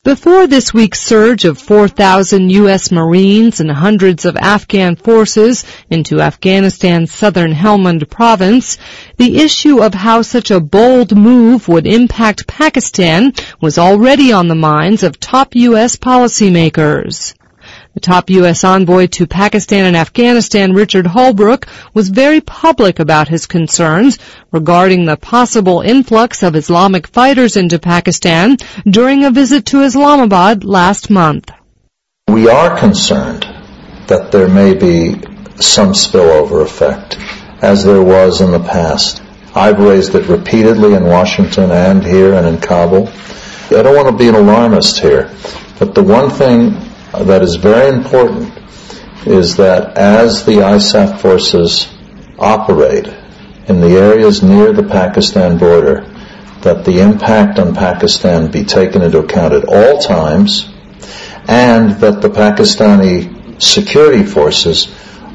Before this week's surge of 4,000 U.S. Marines and hundreds of Afghan forces into Afghanistan's southern Helmand province, the issue of how such a bold move would impact Pakistan was already on the minds of top U.S. policymakers. The top U.S. envoy to Pakistan and Afghanistan, Richard Holbrooke, was very public about his concerns regarding the possible influx of Islamic fighters into Pakistan during a visit to Islamabad last month. We are concerned that there may be some spillover effect, as there was in the past. I've raised it repeatedly in Washington and here and in Kabul. I don't want to be an alarmist here, but the one thing that is very important is that as the ISAF forces operate in the areas near the Pakistan border, that the impact on Pakistan be taken into account at all times, and that the Pakistani security forces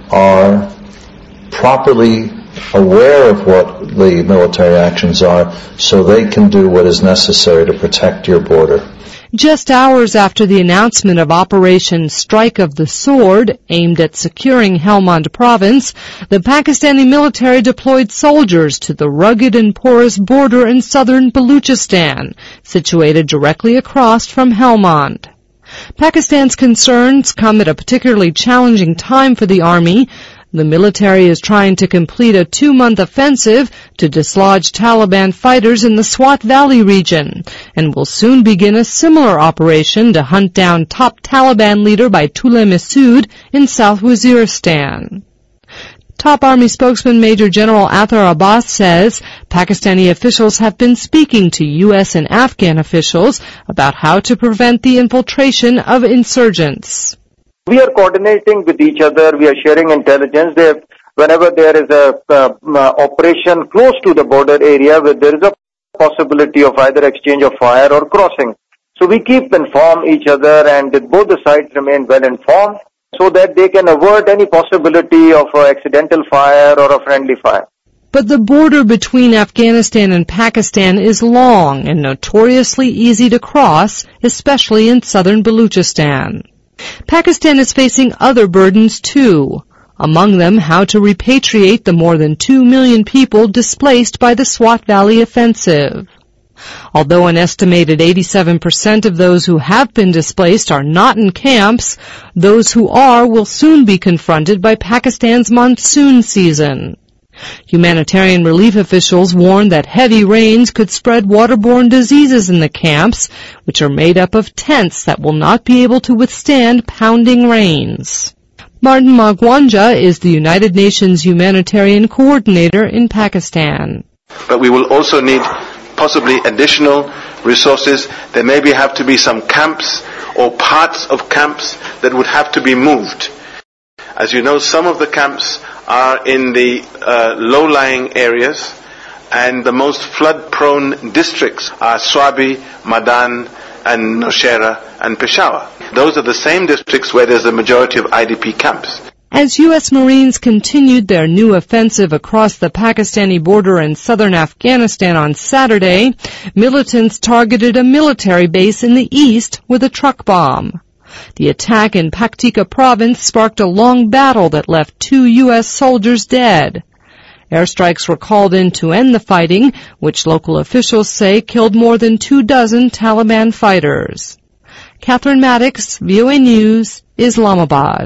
are properly aware of what the military actions are so they can do what is necessary to protect your border. Just hours after the announcement of Operation Strike of the Sword, aimed at securing Helmand province, the Pakistani military deployed soldiers to the rugged and porous border in southern Baluchistan, situated directly across from Helmand. Pakistan's concerns come at a particularly challenging time for the army. The military is trying to complete a 2-month offensive to dislodge Taliban fighters in the Swat Valley region, and will soon begin a similar operation to hunt down top Taliban leader Baitullah Masood in South Waziristan. Top Army spokesman Major General Athar Abbas says Pakistani officials have been speaking to U.S. and Afghan officials about how to prevent the infiltration of insurgents. We are coordinating with each other. We are sharing intelligence. Whenever there is a operation close to the border area where there is a possibility of either exchange of fire or crossing. So we keep inform each other, and both the sides remain well informed so that they can avert any possibility of accidental fire or a friendly fire. But the border between Afghanistan and Pakistan is long and notoriously easy to cross, especially in southern Baluchistan. Pakistan is facing other burdens too, among them how to repatriate the more than 2 million people displaced by the Swat Valley offensive. Although an estimated 87% of those who have been displaced are not in camps, those who are will soon be confronted by Pakistan's monsoon season. Humanitarian relief officials warn that heavy rains could spread waterborne diseases in the camps, which are made up of tents that will not be able to withstand pounding rains. Martin Magwanja is the United Nations Humanitarian Coordinator in Pakistan. But we will also need possibly additional resources. There maybe have to be some camps or parts of camps that would have to be moved. As you know, some of the camps are in the low-lying areas, and the most flood-prone districts are Swabi, Madan, and Nowshera, and Peshawar. Those are the same districts where there's a majority of IDP camps. As U.S. Marines continued their new offensive across the Pakistani border in southern Afghanistan on Saturday, militants targeted a military base in the east with a truck bomb. The attack in Paktika province sparked a long battle that left 2 U.S. soldiers dead. Airstrikes were called in to end the fighting, which local officials say killed more than 24 Taliban fighters. Catherine Maddox, VOA News, Islamabad.